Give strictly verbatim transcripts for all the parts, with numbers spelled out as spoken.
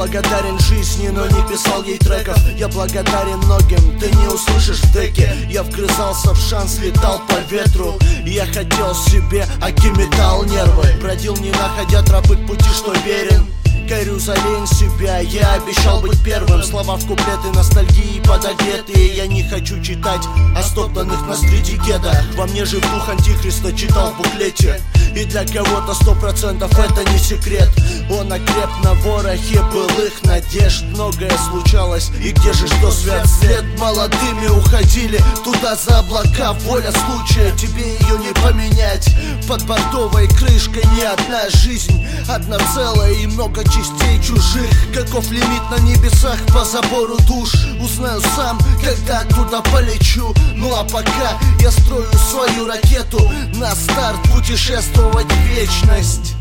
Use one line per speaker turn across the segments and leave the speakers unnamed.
благодарен жизни, но не писал ей треков. Я благодарен многим, ты не услышишь в деке. Я вгрызался в шанс, летал по ветру. Я хотел себе акиметал нервы. Бродил, не находя тропы к пути, что верен. Горю за лень себя, я обещал быть первым. Слова в куплеты, ностальгии подогретые. Я не хочу читать о стоптанных на стрите кедах. Во мне жив дух антихриста, читал в буклете. И для кого-то сто процентов это не секрет. Он окреп на ворохе былых надежд. Многое случалось, и где же что свят след? Молодыми уходили туда за облака. Воля случая, тебе ее не поменять. Под бордовой крышкой не одна жизнь, одна целая и много частей чужих. Каков лимит на небесах по забору душ? Узнаю сам, когда туда полечу. Ну а пока я строю свою ракету на старт путешествовать в вечность.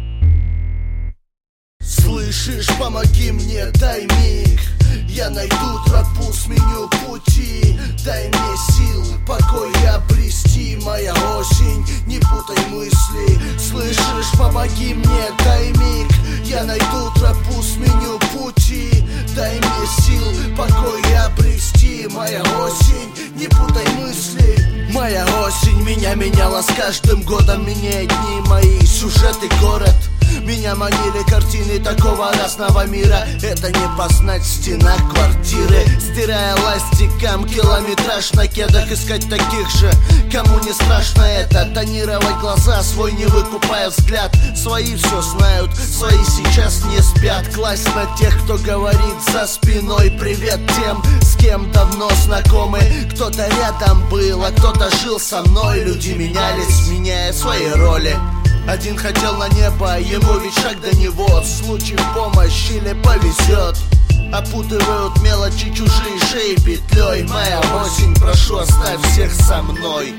Слышишь, помоги мне, дай миг. Я найду тропу, сменю пути. Дай мне сил, покой обрести. Моя осень, не путай мысли. Слышишь, помоги мне, дай миг. Я найду тропу, сменю пути. Дай мне сил, покой обрести. Моя осень, не путай мысли. Моя осень меня меняла с каждым годом. Меняет дни мои, сюжеты, город. Меня манили картины такого разного мира. Это не познать в стенах квартиры. Стирая ластиком километраж на кедах. Искать таких же, кому не страшно это. Тонировать глаза, свой не выкупая взгляд. Свои все знают, свои сейчас не спят. Класть на тех, кто говорит за спиной. Привет тем, с кем давно знакомы. Кто-то рядом был, а кто-то жил со мной. Люди менялись, меняя свои роли. Один хотел на небо, ему ведь шаг до него. В случае помощи или повезет. Опутывают мелочи чужие шеи петлей. Моя осень, прошу, оставь всех со мной.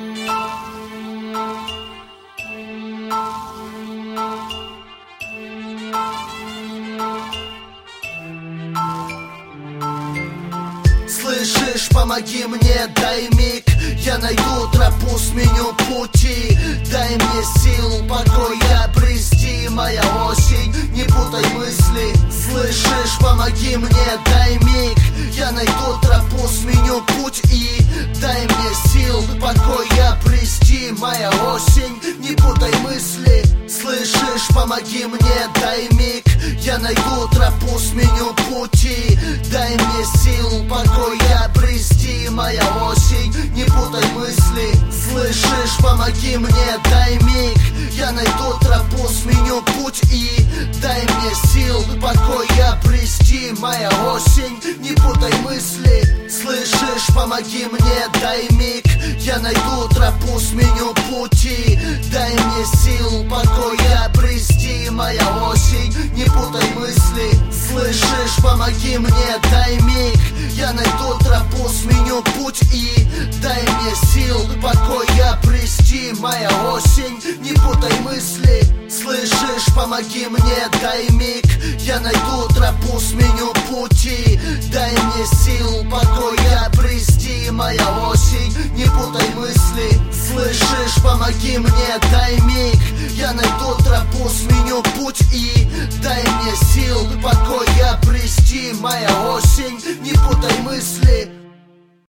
Слышишь, помоги мне, дай миг. Я найду тропу, сменю пути. Дай мне силу, покой обрести. Моя осень, не путай мысли. Слышишь, помоги мне, дай миг. Я найду тропу, сменю путь. И дай мне сил, покой обрести. Моя осень, не путай мысли. Слышишь, помоги мне, дай миг. Я найду тропу, сменю пути. Дай мне сил, покой обрести. Моя осень, не путай мысли. Слышишь, помоги мне, дай миг. Я найду тропу, сменю путь. И дай мне сил, покой обрести. Моя осень, не путай мысли. Слышишь, помоги мне, дай миг. Я найду тропу, сменю пути. Дай мне сил, покой обрести. Моя осень, не путай мысли. Слышишь, помоги мне, дай миг. Я найду тропу, сменю путь. И дай мне сил, покой обрести. Моя осень, не путай мысли. Слышишь, помоги мне, дай миг. Я найду тропу, сменю пути. Дай мне сил, покой обрести. Моя осень, не путай мысли. Слышишь, помоги мне, дай миг. Я найду тропу, сменю путь. И дай мне сил, покой обрести. Моя осень, не путай мысли.